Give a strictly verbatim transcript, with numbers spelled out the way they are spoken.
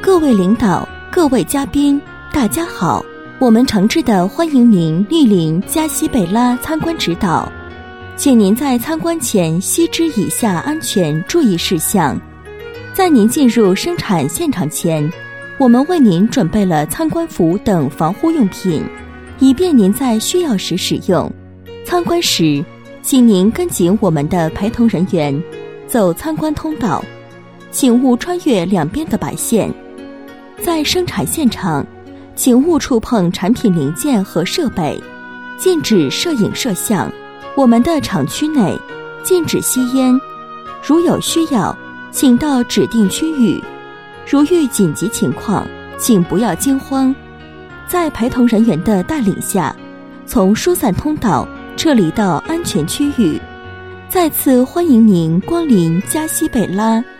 各位领导、各位嘉宾，大家好，我们诚挚地欢迎您莅临加西贝拉参观指导，请您在参观前悉知以下安全注意事项。在您进入生产现场前，我们为您准备了参观服等防护用品，以便您在需要时使用。参观时，请您跟紧我们的陪同人员走参观通道，请勿穿越两边的白线。在生产现场，请勿触碰产品零件和设备，禁止摄影摄像。我们的厂区内禁止吸烟，如有需要，请到指定区域。如遇紧急情况，请不要惊慌，在陪同人员的带领下，从疏散通道撤离到安全区域。再次欢迎您光临加西贝拉。